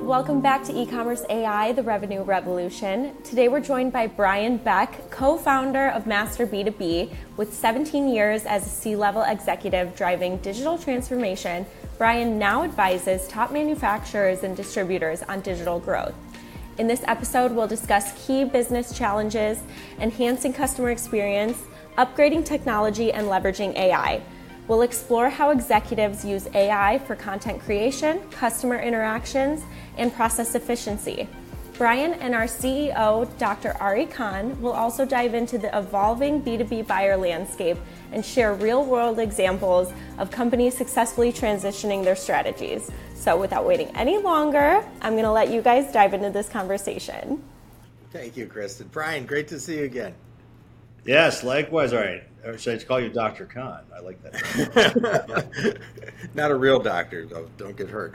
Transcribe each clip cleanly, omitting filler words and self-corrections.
welcome back to E-Commerce AI, the Revenue Revolution. Today we're joined by Brian Beck, co-founder of Master B2B. With 17 years as a C-level executive driving digital transformation, Brian now advises top manufacturers and distributors on digital growth. In this episode, we'll discuss key business challenges, enhancing customer experience, upgrading technology, and leveraging AI. We'll explore how executives use AI for content creation, customer interactions, and process efficiency. Brian and our CEO, Dr. Ari Khan, will also dive into the evolving B2B buyer landscape and share real-world examples of companies successfully transitioning their strategies. So without waiting any longer, I'm going to let you guys dive into this conversation. Thank you, Kristen. Brian, great to see you again. Yes, likewise. All right. Or should I call you Dr. Khan? I like that. Not a real doctor, though. Don't get hurt.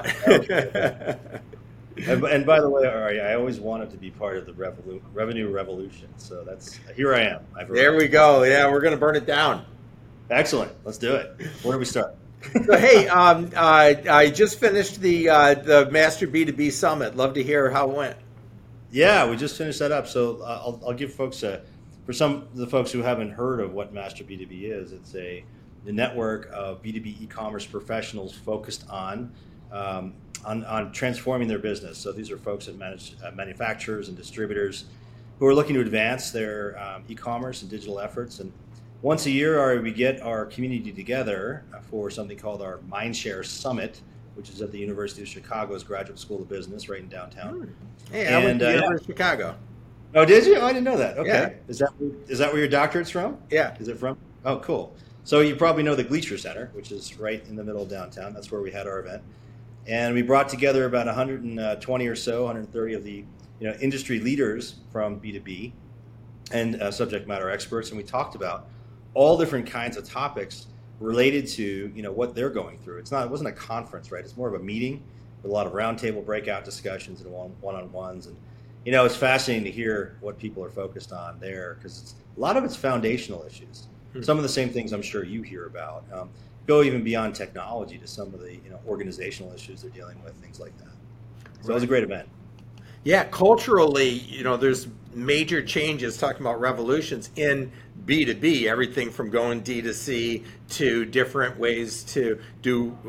And by the way, Ari, I always wanted to be part of the revenue revolution. So here I am. There we go. Yeah, we're going to burn it down. Excellent. Let's do it. Where do we start? So, hey, I just finished the Master B2B Summit. Love to hear how it went. Yeah, we just finished that up. So I'll give folks for some of the folks who haven't heard of what Master B2B is, it's the network of B2B e-commerce professionals focused on transforming their business. So these are folks that manage manufacturers and distributors who are looking to advance their e-commerce and digital efforts. And once a year, we get our community together for something called our Mindshare Summit, which is at the University of Chicago's Graduate School of Business right in downtown. Hey, I went to the University of Chicago. Oh, did you? Oh, I didn't know that. Okay. Yeah. Is that where your doctorate's from? Yeah. Is it from? Oh, cool. So you probably know the Gleacher Center, which is right in the middle of downtown. That's where we had our event. And we brought together about 120 or so, 130 of the industry leaders from B2B and subject matter experts. And we talked about all different kinds of topics related to what they're going through. It wasn't a conference, right? It's more of a meeting with a lot of roundtable breakout discussions and one-on-ones. And it's fascinating to hear what people are focused on there because a lot of it's foundational issues. Some of the same things I'm sure you hear about go even beyond technology to some of the organizational issues they're dealing with, things like that. So It was a great event. Yeah, culturally, there's major changes, talking about revolutions in B2B, everything from going D2C to different ways to do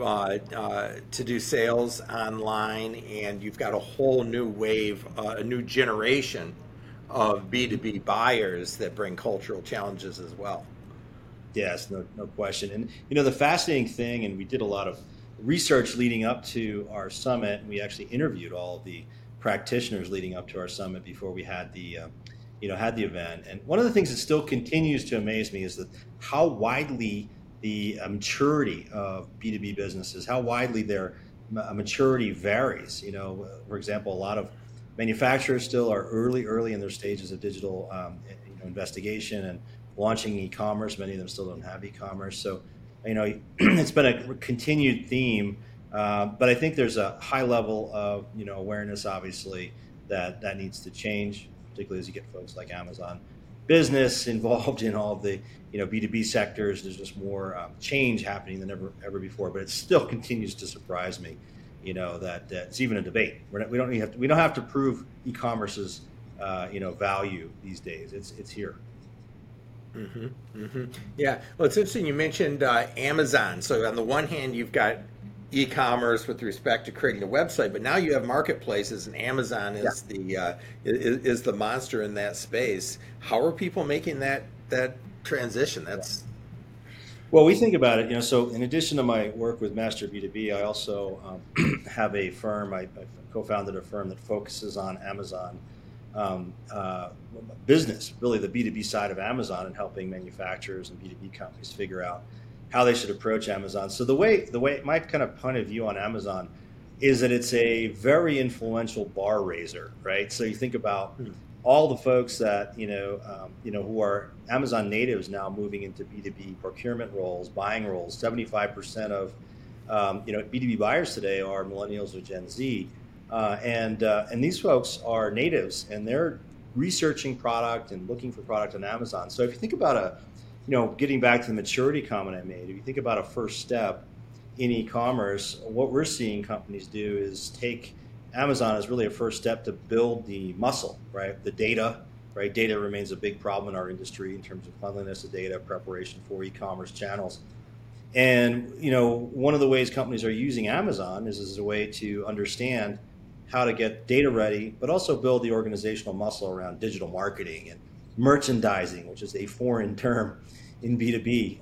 sales online, and you've got a whole new wave, a new generation of B2B buyers that bring cultural challenges as well. Yes, no question. And the fascinating thing, and we did a lot of research leading up to our summit. We actually interviewed all of the practitioners leading up to our summit before we had the event. And one of the things that still continues to amaze me is that how widely the maturity of B2B businesses, how widely their maturity varies. For example, a lot of manufacturers still are early in their stages of digital investigation and launching e-commerce. Many of them still don't have e-commerce. So, it's been a continued theme. But I think there's a high level of awareness, obviously, that needs to change, particularly as you get folks like Amazon Business involved in all of the B2B sectors. There's just more change happening than ever before. But it still continues to surprise me, that it's even a debate. We don't have to prove e-commerce's value these days. It's here. Mm-hmm. Mm-hmm. Yeah. Well, it's interesting you mentioned Amazon. So on the one hand, you've got e-commerce with respect to creating the website, but now you have marketplaces, and Amazon is the monster in that space. How are people making that transition? Well, we think about it. So in addition to my work with Master B2B, I also have a firm. I co-founded a firm that focuses on Amazon business, really the B2B side of Amazon, and helping manufacturers and B2B companies figure out how they should approach Amazon. So the way my kind of point of view on Amazon is that it's a very influential bar raiser, right? So you think about all the folks that who are Amazon natives now moving into B2B procurement roles, buying roles. 75% of B2B buyers today are millennials or Gen Z, and these folks are natives, and they're researching product and looking for product on Amazon. So if you think about getting back to the maturity comment I made, if you think about a first step in e-commerce, what we're seeing companies do is take Amazon is really a first step to build the muscle, right? The data, right? Data remains a big problem in our industry in terms of cleanliness of data, preparation for e-commerce channels. And one of the ways companies are using Amazon is as a way to understand how to get data ready, but also build the organizational muscle around digital marketing and merchandising, which is a foreign term in B2B.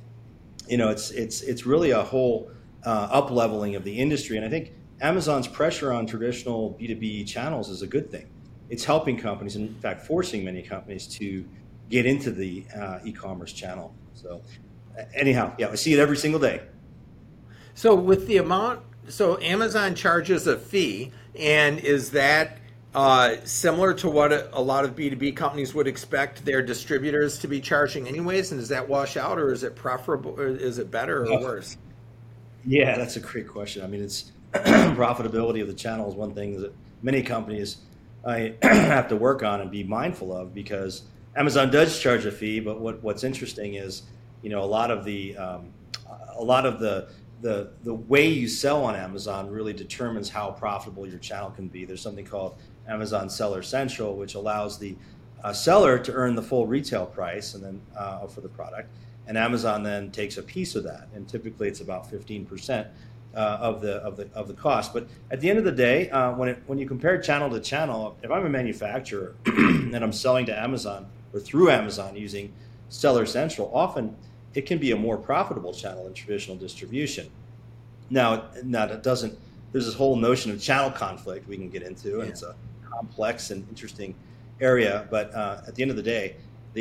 It's really a whole up leveling of the industry, and I think Amazon's pressure on traditional B2B channels is a good thing. It's helping companies, in fact, forcing many companies to get into the e-commerce channel. So, anyhow, yeah, I see it every single day. So with the amount, so Amazon charges a fee, and is that similar to what a lot of B2B companies would expect their distributors to be charging anyways? And does that wash out, or is it preferable, or is it better or worse? Yeah, that's a great question. I mean, it's profitability of the channel is one thing that many companies have to work on and be mindful of, because Amazon does charge a fee. But what's interesting is, a lot of the way you sell on Amazon really determines how profitable your channel can be. There's something called Amazon Seller Central, which allows the seller to earn the full retail price and then for the product, and Amazon then takes a piece of that, and typically it's about 15% of the cost. But at the end of the day, when you compare channel to channel, if I'm a manufacturer and I'm selling to Amazon or through Amazon using Seller Central, often it can be a more profitable channel than traditional distribution. Now it doesn't. There's this whole notion of channel conflict we can get into, and it's a complex and interesting area. But at the end of the day,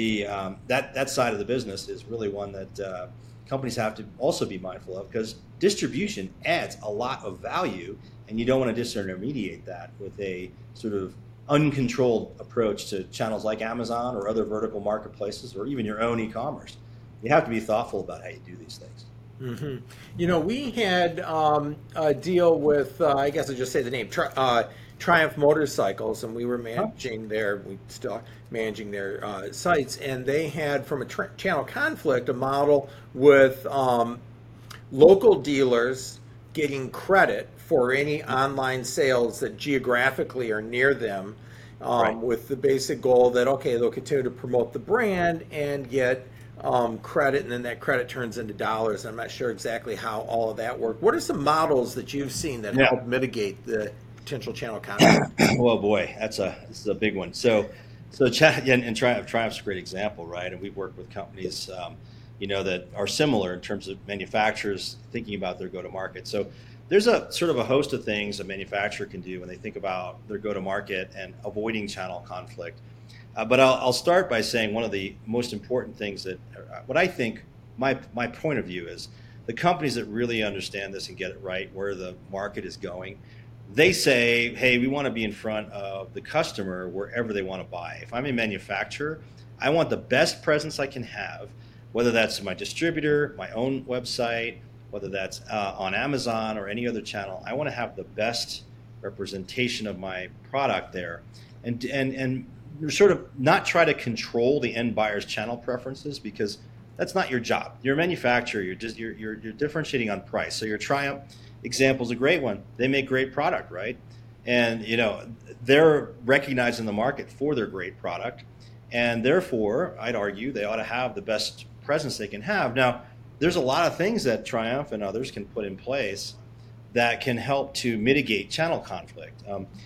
that side of the business is really one that companies have to also be mindful of, because distribution adds a lot of value, and you don't want to disintermediate that with a sort of uncontrolled approach to channels like Amazon or other vertical marketplaces or even your own e-commerce. You have to be thoughtful about how you do these things. Mm-hmm. We had a deal with, I guess I'll just say the name, Triumph Motorcycles, and we were managing we still managing their sites, and they had, from a channel conflict, a model with local dealers getting credit for any online sales that geographically are near them, with the basic goal that, okay, they'll continue to promote the brand and get credit, and then that credit turns into dollars. I'm not sure exactly how all of that worked. What are some models that you've seen that help mitigate the potential channel conflict? Well, boy, this is a big one. So and Triumph's a great example, right? And we've worked with companies, that are similar in terms of manufacturers thinking about their go-to-market. So there's a sort of a host of things a manufacturer can do when they think about their go-to-market and avoiding channel conflict. But I'll start by saying one of the most important things that, what I think, my point of view is, the companies that really understand this and get it right, where the market is going, they say, hey, we want to be in front of the customer wherever they want to buy. If I'm a manufacturer, I want the best presence I can have, whether that's my distributor, my own website, whether that's on Amazon or any other channel. I want to have the best representation of my product there, and sort of not try to control the end buyer's channel preferences, because that's not your job. You're a manufacturer. You're differentiating on price. So your Triumph example is a great one. They make great product, right? And they're recognized in the market for their great product, and therefore I'd argue they ought to have the best presence they can have. Now, there's a lot of things that Triumph and others can put in place that can help to mitigate channel conflict.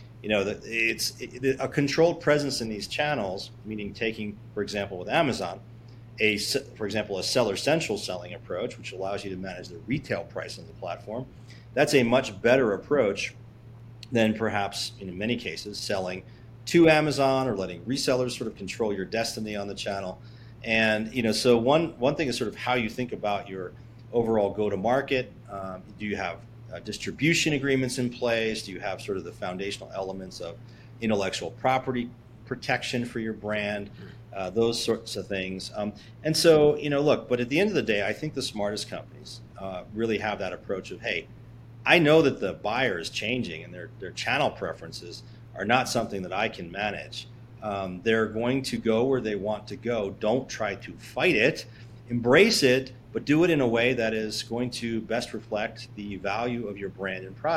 It's a controlled presence in these channels, meaning taking, for example, with Amazon, a Seller Central selling approach, which allows you to manage the retail price on the platform. That's a much better approach than perhaps, in many cases, selling to Amazon or letting resellers sort of control your destiny on the channel. And so one thing is sort of how you think about your overall go-to-market. Do you have distribution agreements in place? Do you have sort of the foundational elements of intellectual property protection for your brand? Those sorts of things. And so, look, but at the end of the day, I think the smartest companies really have that approach of, hey, I know that the buyer is changing and their channel preferences are not something that I can manage. They're going to go where they want to go. Don't try to fight it. Embrace it, but do it in a way that is going to best reflect the value of your brand and product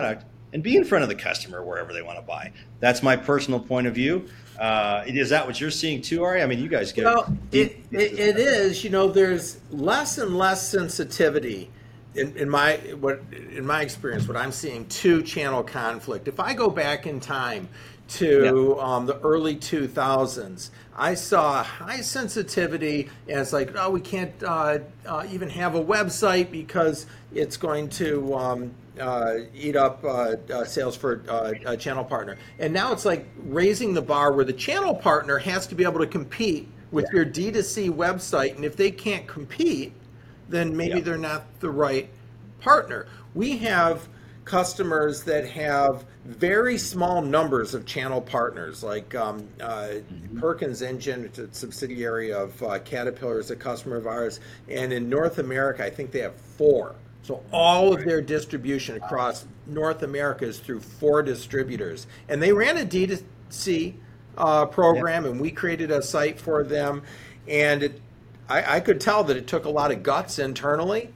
and be in front of the customer wherever they want to buy. That's my personal point of view. Is that what you're seeing too, Ari? I mean, you guys get it is. There's less and less sensitivity in my experience. What I'm seeing to channel conflict. If I go back in time to the early 2000s, I saw high sensitivity, and it's like, we can't even have a website because it's going to eat up sales for a channel partner. And now it's like raising the bar where the channel partner has to be able to compete with your D2C website, and if they can't compete, then maybe they're not the right partner. We have customers that have very small numbers of channel partners, like Perkins Engine, it's a subsidiary of Caterpillar, is a customer of ours, and in North America, I think they have 4. So all of their distribution across North America is through 4 distributors, and they ran a D2C program, and we created a site for them, and I could tell that it took a lot of guts internally.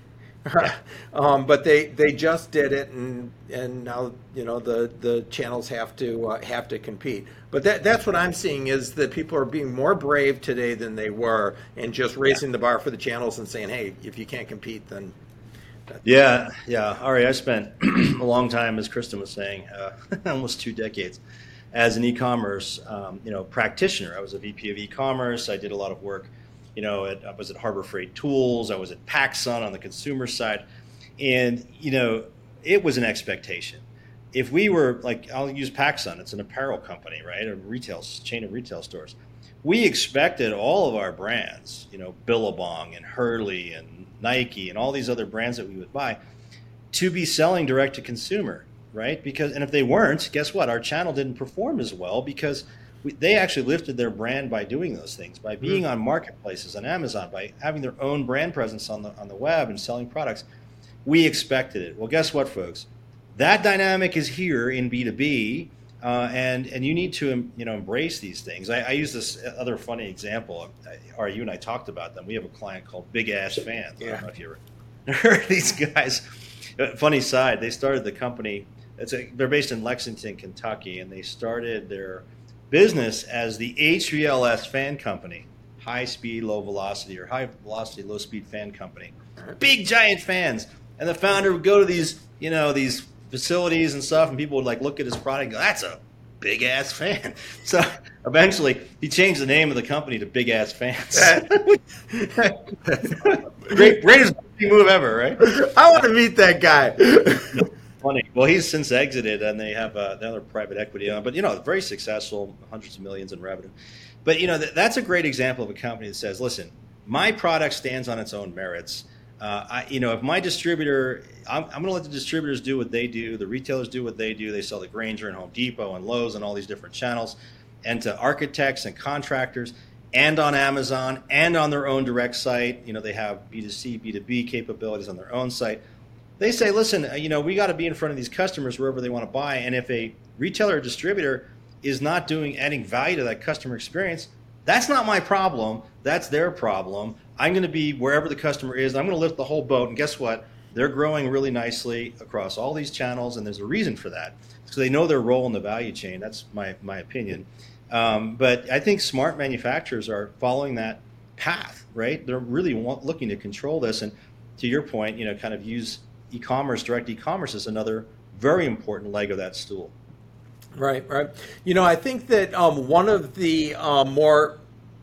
But they just did it, and now the channels have to compete. But that's what I'm seeing, is that people are being more brave today than they were, and just raising the bar for the channels and saying, hey, if you can't compete, then Ari, I spent a long time, as Kristen was saying, almost 2 decades as an e-commerce practitioner. I was a VP of e-commerce. I did a lot of work. I was at Harbor Freight Tools. I was at PacSun on the consumer side. And, it was an expectation. If we were, I'll use PacSun. It's an apparel company, right? A chain of retail stores. We expected all of our brands, Billabong and Hurley and Nike and all these other brands that we would buy, to be selling direct to consumer, right? And if they weren't, guess what? Our channel didn't perform as well, because they actually lifted their brand by doing those things, by being on marketplaces, on Amazon, by having their own brand presence on the web and selling products. We expected it. Well, guess what, folks? That dynamic is here in B2B, and you need to embrace these things. I use this other funny example. You and I talked about them. We have a client called Big Ass Fans. I don't know if you ever heard these guys. Funny side, they started the company. They're based in Lexington, Kentucky, and they started their business as the HVLS fan company, high speed, low velocity, or high velocity, low speed fan company. Big giant fans. And the founder would go to these facilities and stuff, and people would look at his product and go, that's a big ass fan. So eventually he changed the name of the company to Big Ass Fans. Greatest move ever, right? I want to meet that guy. Funny. Well, he's since exited, and they have another private equity on. But very successful, hundreds of millions in revenue. But that's a great example of a company that says, "Listen, my product stands on its own merits. If my distributor, I'm going to let the distributors do what they do. The retailers do what they do. They sell to Grainger and Home Depot and Lowe's and all these different channels, and to architects and contractors, and on Amazon and on their own direct site. They have B2C, B2B capabilities on their own site." They say, listen, we got to be in front of these customers wherever they want to buy. And if a retailer or distributor is not adding value to that customer experience, that's not my problem. That's their problem. I'm going to be wherever the customer is. I'm going to lift the whole boat. And guess what? They're growing really nicely across all these channels. And there's a reason for that. So they know their role in the value chain. That's my opinion. But I think smart manufacturers are following that path, right? They're really looking to control this. And to your point, kind of use e-commerce, direct e-commerce is another very important leg of that stool. Right. I think that one of the more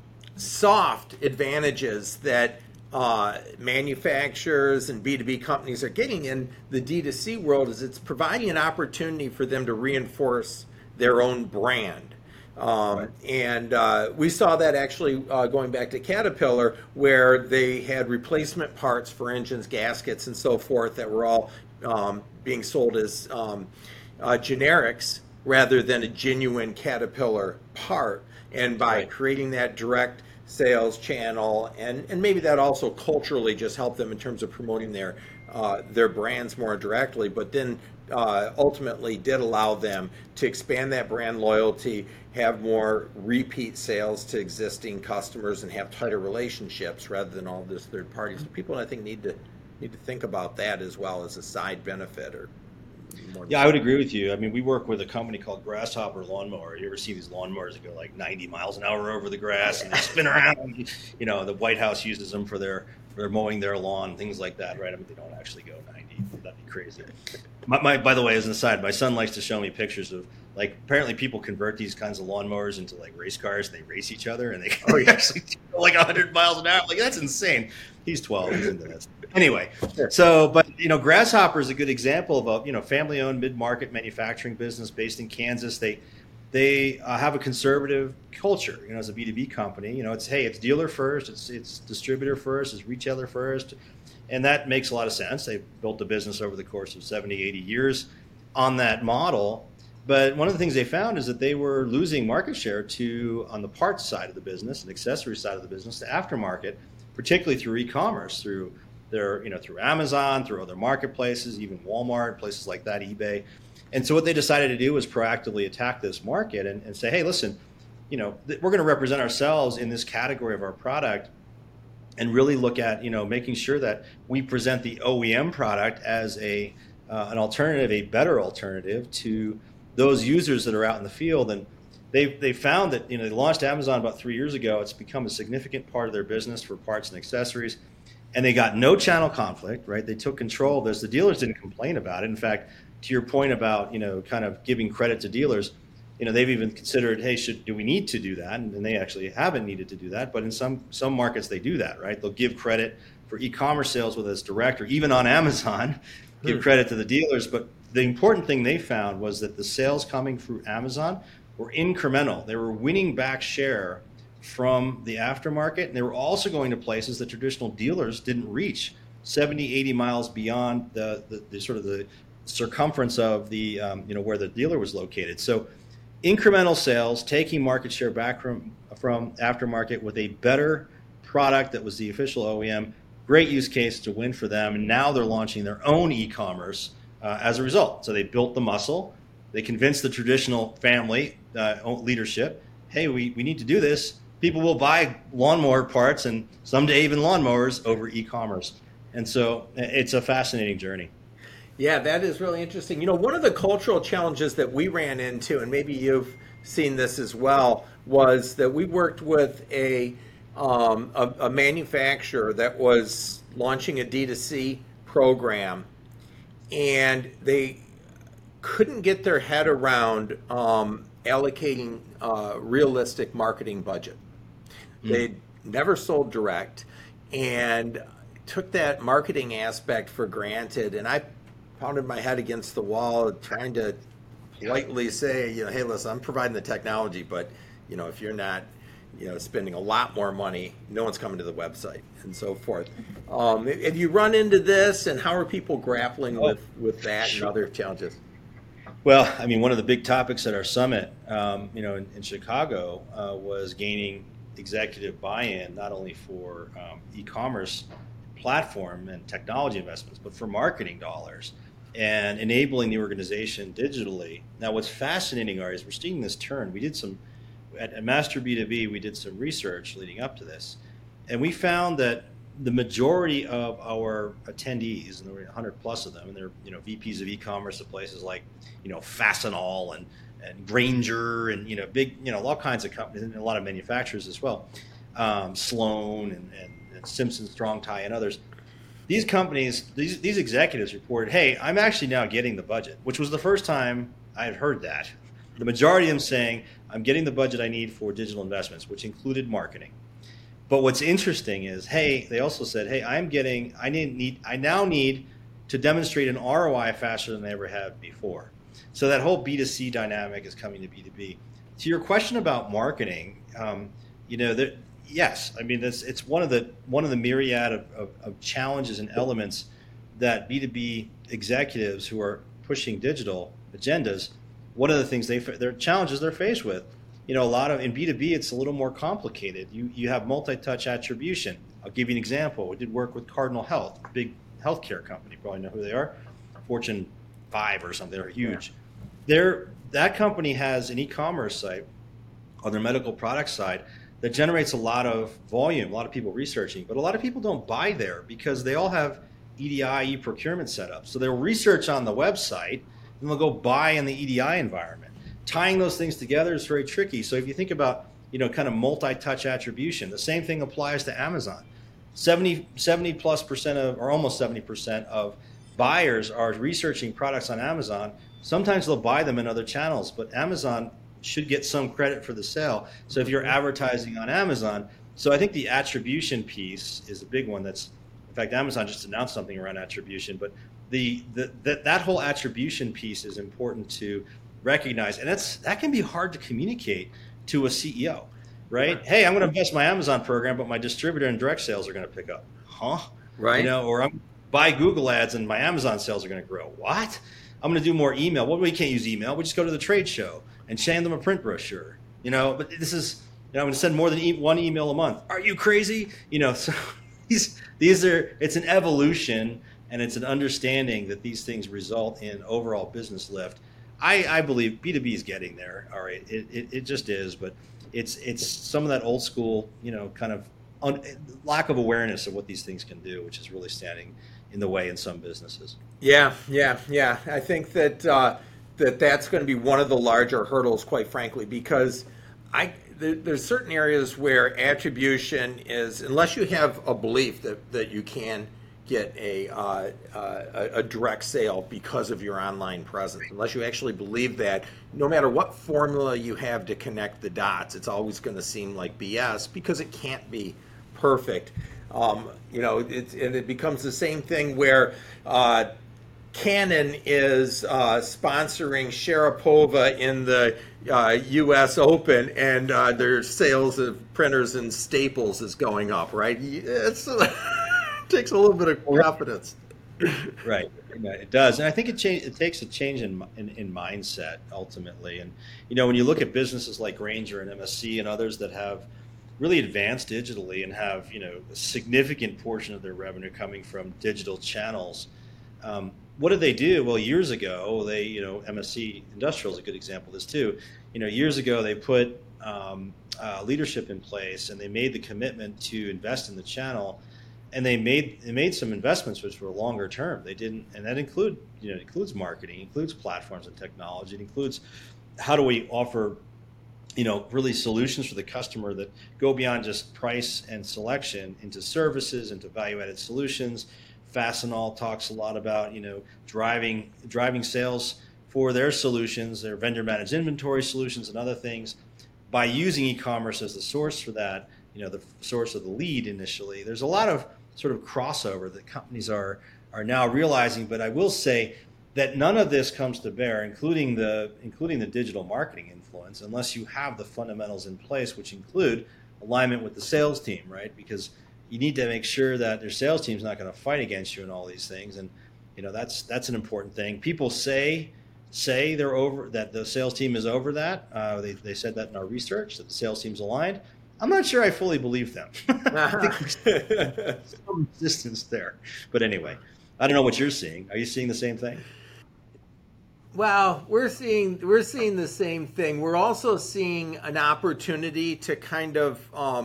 soft advantages that manufacturers and B2B companies are getting in the D2C world is it's providing an opportunity for them to reinforce their own brand. And we saw that actually going back to Caterpillar, where they had replacement parts for engines, gaskets, and so forth that were all being sold as generics rather than a genuine Caterpillar part. And by creating that direct sales channel, and maybe that also culturally just helped them in terms of promoting their brands more directly, but then ultimately did allow them to expand that brand loyalty, have more repeat sales to existing customers, and have tighter relationships rather than all this third party. So people, I think, need to think about that as well as a side benefit or more. Yeah, I would agree with you. I mean, we work with a company called Grasshopper Lawnmower. You ever see these lawnmowers that go like 90 miles an hour over the grass and they spin around? You know, the White House uses them for their mowing their lawn, things like that, right? I mean, they don't actually go 90. That'd be crazy. By the way, as an aside, my son likes to show me pictures of, like, apparently people convert these kinds of lawnmowers into like race cars. And they race each other and they actually go like 100 miles an hour. Like, that's insane. He's 12. He's into that. Anyway, so, but, you know, Grasshopper is a good example of a, you know, family-owned mid-market manufacturing business based in Kansas. They have a conservative culture, you know, as a B2B company. You know, it's dealer first, it's distributor first, it's retailer first. And that makes a lot of sense. They built the business over the course of 70, 80 years on that model. But one of the things they found is that they were losing market share on the parts side of the business and accessory side of the business to aftermarket, particularly through e-commerce, through Amazon, through other marketplaces, even Walmart, places like that, eBay. And so what they decided to do was proactively attack this market and say, hey, listen, you know, we're going to represent ourselves in this category of our product and really look at, you know, making sure that we present the OEM product as an alternative, a better alternative to those users that are out in the field. And they found that, you know, they launched Amazon about 3 years ago. It's become a significant part of their business for parts and accessories. And they got no channel conflict, right? They took control of this. The dealers didn't complain about it. In fact, to your point about, you know, kind of giving credit to dealers, you know, they've even considered, hey, do we need to do that? And they actually haven't needed to do that. But in some markets, they do that, right? They'll give credit for e-commerce sales, whether it's direct or even on Amazon, give credit to the dealers. But the important thing they found was that the sales coming through Amazon were incremental. They were winning back share from the aftermarket. And they were also going to places that traditional dealers didn't reach, 70, 80 miles beyond the sort of the circumference of the, you know, where the dealer was located. So incremental sales, taking market share back from aftermarket with a better product that was the official OEM, great use case to win for them. And now they're launching their own e-commerce as a result. So they built the muscle. They convinced the traditional family leadership, hey, we need to do this. People will buy lawnmower parts and someday even lawnmowers over e-commerce. And so it's a fascinating journey. Yeah, that is really interesting. You know, one of the cultural challenges that we ran into, and maybe you've seen this as well, was that we worked with a manufacturer that was launching a D2C program, and they couldn't get their head around allocating realistic marketing budget. They'd never sold direct and took that marketing aspect for granted, and I pounded my head against the wall trying to politely say, you know, hey, listen, I'm providing the technology, but, you know, if you're not, you know, spending a lot more money, no one's coming to the website and so forth. Have you run into this, and how are people grappling with that and other challenges? Well, I mean, one of the big topics at our summit, you know, in Chicago was gaining executive buy-in, not only for e-commerce platform and technology investments, but for marketing dollars and enabling the organization digitally. Now, what's fascinating, Ari, is we're seeing this turn. We did some, at Master B2B, we did some research leading up to this, and we found that the majority of our attendees, and there were 100 plus of them, and they're, you know, VPs of e-commerce at places like, you know, Fastenal and Grainger and, you know, big, you know, all kinds of companies and a lot of manufacturers as well, Sloan and Simpson Strong-Tie and others. These companies, these executives reported, hey, I'm actually now getting the budget, which was the first time I had heard that. The majority of them saying, I'm getting the budget I need for digital investments, which included marketing. But what's interesting is, hey, they also said, hey, I now need to demonstrate an ROI faster than I ever have before. So that whole B2C dynamic is coming to B2B. To your question about marketing, you know, yes, I mean, it's one of the myriad of challenges and elements that B2B executives who are pushing digital agendas, one of the things their challenges they're faced with. You know, in B2B, it's a little more complicated. You have multi-touch attribution. I'll give you an example. We did work with Cardinal Health, a big healthcare company. You probably know who they are, Fortune 5 or something. They're huge. Yeah. That company has an e-commerce site on their medical product side that generates a lot of volume, a lot of people researching, but a lot of people don't buy there because they all have EDI, e-procurement set up. So they'll research on the website, then they'll go buy in the EDI environment. Tying those things together is very tricky. So if you think about, kind of multi-touch attribution, the same thing applies to Amazon. 70+% of, or almost 70% of buyers are researching products on Amazon. Sometimes they'll buy them in other channels, but Amazon should get some credit for the sale. So if you're advertising on Amazon, so I think the attribution piece is a big one. In fact, Amazon just announced something around attribution, but that whole attribution piece is important to recognize, and that can be hard to communicate to a CEO, right? Hey, I'm going to invest in my Amazon program, but my distributor and direct sales are going to pick up, right? Or I'm buy Google ads and my Amazon sales are going to grow. What? I'm going to do more email. Well, we can't use email. We just go to the trade show and send them a print brochure. But this is, I'm going to send more than one email a month. Are you crazy? So these are, it's an evolution, and it's an understanding that these things result in overall business lift. I believe B2B is getting there. All right, it just is, but it's some of that old school, kind of lack of awareness of what these things can do, which is really standing in the way in some businesses. Yeah. I think that that's going to be one of the larger hurdles, quite frankly, because there's certain areas where attribution is, unless you have a belief that you can get a direct sale because of your online presence, unless you actually believe that, no matter what formula you have to connect the dots, it's always going to seem like BS because it can't be perfect. It becomes the same thing where Canon is sponsoring Sharapova in the U.S. Open, and their sales of printers and staples is going up, right? It takes a little bit of confidence. Right, it does, and I think it takes a change in mindset ultimately. And when you look at businesses like Grainger and MSC and others that have really advanced digitally and have a significant portion of their revenue coming from digital channels. What did they do? Well, years ago, MSC Industrial is a good example of this too. Years ago they put leadership in place, and they made the commitment to invest in the channel, and they made some investments which were longer term. They didn't, and that includes marketing, includes platforms and technology, it includes how do we offer really solutions for the customer that go beyond just price and selection into services, into value-added solutions. Fastenal talks a lot about, driving sales for their solutions, their vendor-managed inventory solutions and other things by using e-commerce as the source for that, the source of the lead initially. There's a lot of sort of crossover that companies are now realizing, but I will say that none of this comes to bear, including the digital marketing influence, unless you have the fundamentals in place, which include alignment with the sales team, right? Because you need to make sure that their sales team's not going to fight against you in all these things, and that's an important thing. People say they're over, that the sales team is over that. They said that in our research, that the sales team's aligned. I'm not sure I fully believe them. I think there's some resistance there, but anyway, I don't know what you're seeing. Are you seeing the same thing? Well, we're seeing the same thing. We're also seeing an opportunity to kind of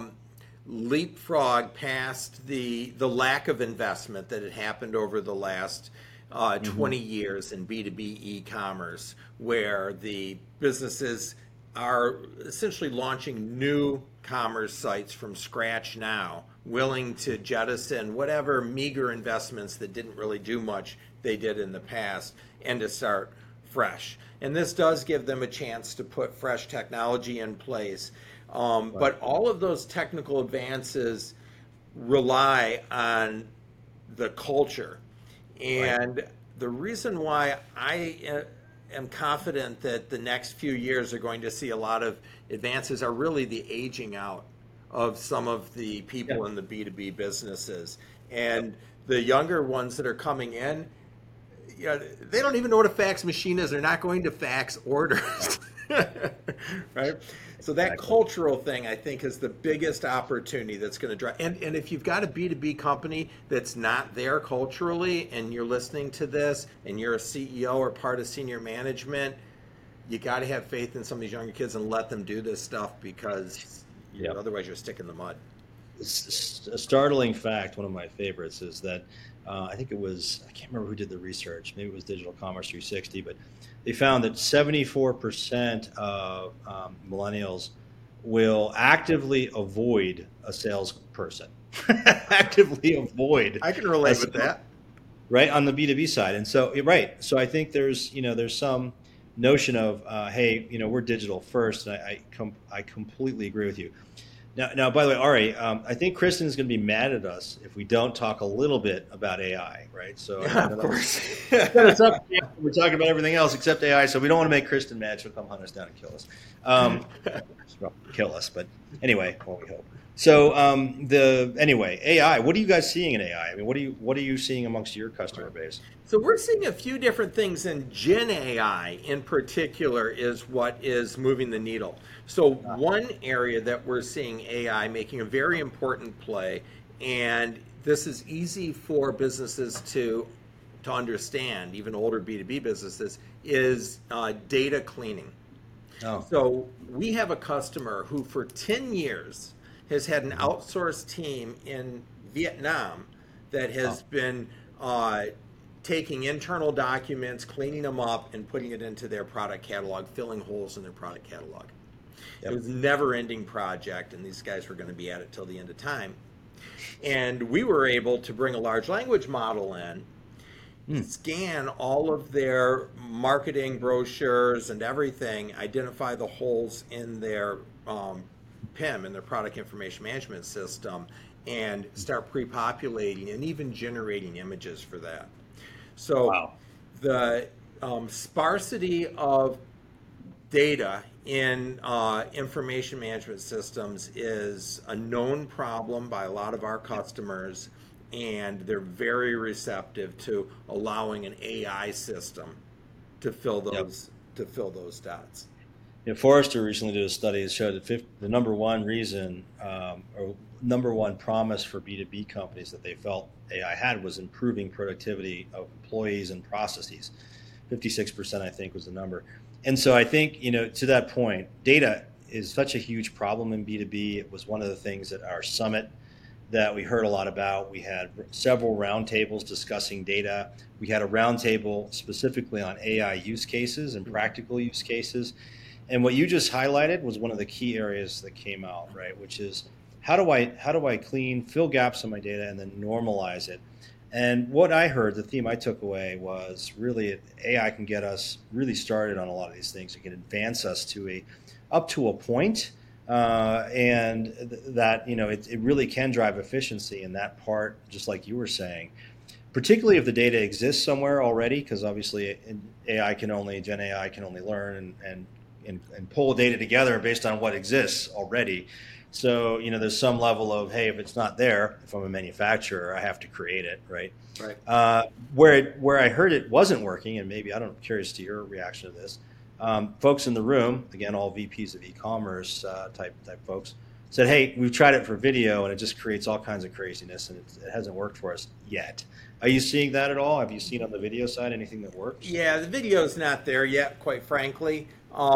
leapfrog past the lack of investment that had happened over the last 20 years in B2B e-commerce, where the businesses are essentially launching new commerce sites from scratch now, willing to jettison whatever meager investments that didn't really do much they did in the past, and to start fresh. And this does give them a chance to put fresh technology in place. But all of those technical advances rely on the culture. And the reason why I am confident that the next few years are going to see a lot of advances are really the aging out of some of the people in the B2B businesses. And the younger ones that are coming in, they don't even know what a fax machine is. They're not going to fax orders. Right? So that cultural thing, I think, is the biggest opportunity that's going to drive. And if you've got a B2B company that's not there culturally, and you're listening to this, and you're a CEO or part of senior management, you got to have faith in some of these younger kids and let them do this stuff, because otherwise you're sticking in the mud. A startling fact, one of my favorites, is that I think it was, I can't remember who did the research. Maybe it was Digital Commerce 360, but they found that 74% of millennials will actively avoid a salesperson. Actively avoid. I can relate with that. Right, on the B2B side. And so, right. So I think there's some notion of, hey, we're digital first. And I completely agree with you. Now, by the way, Ari, I think Kristen is going to be mad at us if we don't talk a little bit about AI, right? So, yeah, of course. It's up. We're talking about everything else except AI, so we don't want to make Kristen mad. She'll come hunt us down and kill us. Well, kill us, but anyway, well, we hope. So, anyway, AI. What are you guys seeing in AI? I mean, what are you seeing amongst your customer base? So we're seeing a few different things, and Gen AI in particular is what is moving the needle. So one area that we're seeing AI making a very important play, and this is easy for businesses to understand, even older B2B businesses, is data cleaning. Oh. So we have a customer who for 10 years has had an outsourced team in Vietnam that has been taking internal documents, cleaning them up, and putting it into their product catalog, filling holes in their product catalog. Yep. It was a never-ending project, and these guys were going to be at it till the end of time. And we were able to bring a large language model in, scan all of their marketing brochures and everything, identify the holes in their PIM, in their product information management system, and start pre-populating and even generating images for that. So wow. The sparsity of data in information management systems is a known problem by a lot of our customers, and they're very receptive to allowing an AI system to fill those dots. Yeah, Forrester recently did a study that showed that the number one reason or number one promise for B2B companies that they felt AI had was improving productivity of employees and processes. 56%, I think, was the number. And so I think, to that point, data is such a huge problem in B2B. It was one of the things at our summit that we heard a lot about. We had several roundtables discussing data. We had a roundtable specifically on AI use cases and practical use cases. And what you just highlighted was one of the key areas that came out, right? Which is how do I fill gaps in my data and then normalize it? And what I heard, the theme I took away was really AI can get us really started on a lot of these things. It can advance us up to a point, and that it really can drive efficiency in that part, just like you were saying. Particularly if the data exists somewhere already, because obviously Gen AI can only learn and pull data together based on what exists already. So, there's some level of, hey, if it's not there, if I'm a manufacturer, I have to create it, right? Right. Where I heard it wasn't working, and maybe, I'm curious to your reaction to this, folks in the room, again, all VPs of e-commerce type folks, said, hey, we've tried it for video, and it just creates all kinds of craziness, and it hasn't worked for us yet. Are you seeing that at all? Have you seen on the video side anything that works? Yeah, the video's not there yet, quite frankly.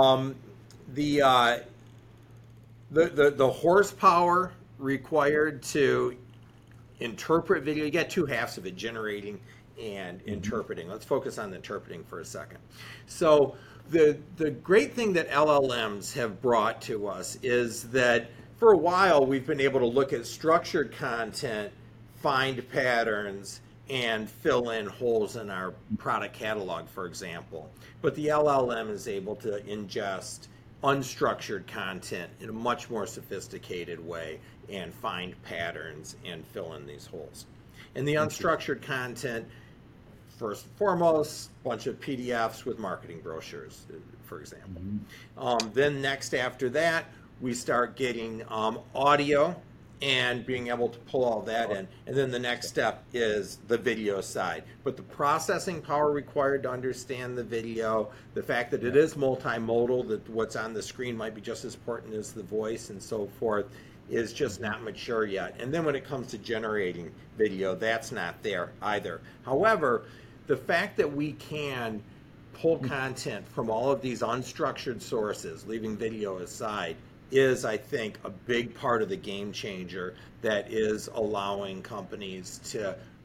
The horsepower required to interpret video, you got two halves of it, generating and interpreting. Let's focus on the interpreting for a second. So the great thing that LLMs have brought to us is that for a while we've been able to look at structured content, find patterns, and fill in holes in our product catalog, for example. But the LLM is able to ingest unstructured content in a much more sophisticated way and find patterns and fill in these holes. And the unstructured content, first and foremost, a bunch of PDFs with marketing brochures, for example. Then next after that, we start getting audio and being able to pull all that in. And then the next step is the video side. But the processing power required to understand the video, the fact that it is multimodal, that what's on the screen might be just as important as the voice and so forth, is just not mature yet. And then when it comes to generating video, that's not there either. However, the fact that we can pull content from all of these unstructured sources, leaving video aside, is, I think, a big part of the game changer that is allowing companies to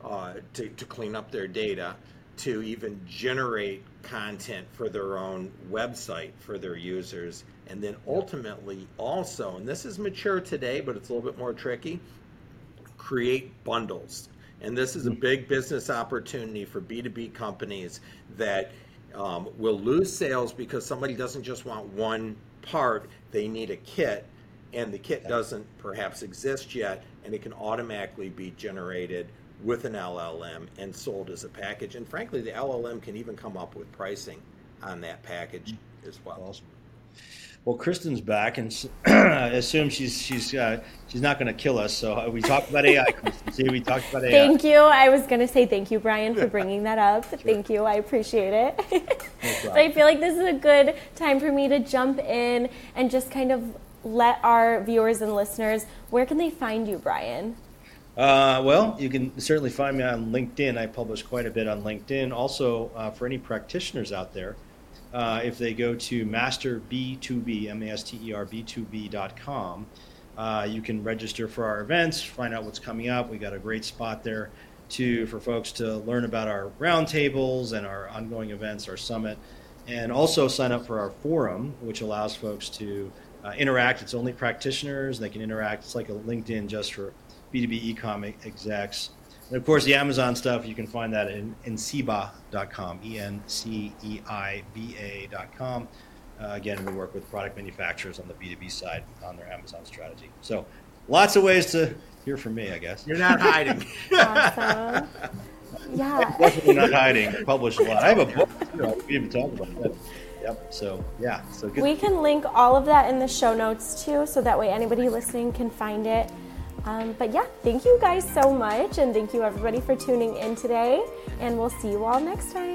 to clean up their data, to even generate content for their own website for their users, and then ultimately also, and this is mature today, but it's a little bit more tricky, create bundles. And this is a big business opportunity for B2B companies that will lose sales because somebody doesn't just want one part, they need a kit, and the kit doesn't perhaps exist yet, and it can automatically be generated with an LLM and sold as a package. And frankly, the LLM can even come up with pricing on that package as well. Awesome. Well, Kristen's back, and I assume she's not going to kill us. So we talked about AI, Kristen. See, we talked about AI. Thank you. I was going to say thank you, Brian, for bringing that up. Sure. Thank you. I appreciate it. But I feel like this is a good time for me to jump in and just kind of let our viewers and listeners, where can they find you, Brian? Well, you can certainly find me on LinkedIn. I publish quite a bit on LinkedIn. Also, for any practitioners out there, if they go to masterb2b, masterb2b.com, you can register for our events, find out what's coming up. We got a great spot there for folks to learn about our roundtables and our ongoing events, our summit, and also sign up for our forum, which allows folks to interact. It's only practitioners. They can interact. It's like a LinkedIn just for B2B e-com execs. And of course, the Amazon stuff, you can find that in enceiba.com, enceiba.com. Again, we work with product manufacturers on the B2B side on their Amazon strategy. So lots of ways to hear from me, I guess. You're not hiding. Awesome. Yeah. Definitely not hiding. I publish a lot. I have a book. We even talk about that. Yep. So, yeah. So good. We can link all of that in the show notes, too, so that way anybody listening can find it. But yeah, thank you guys so much, and thank you everybody for tuning in today, and we'll see you all next time.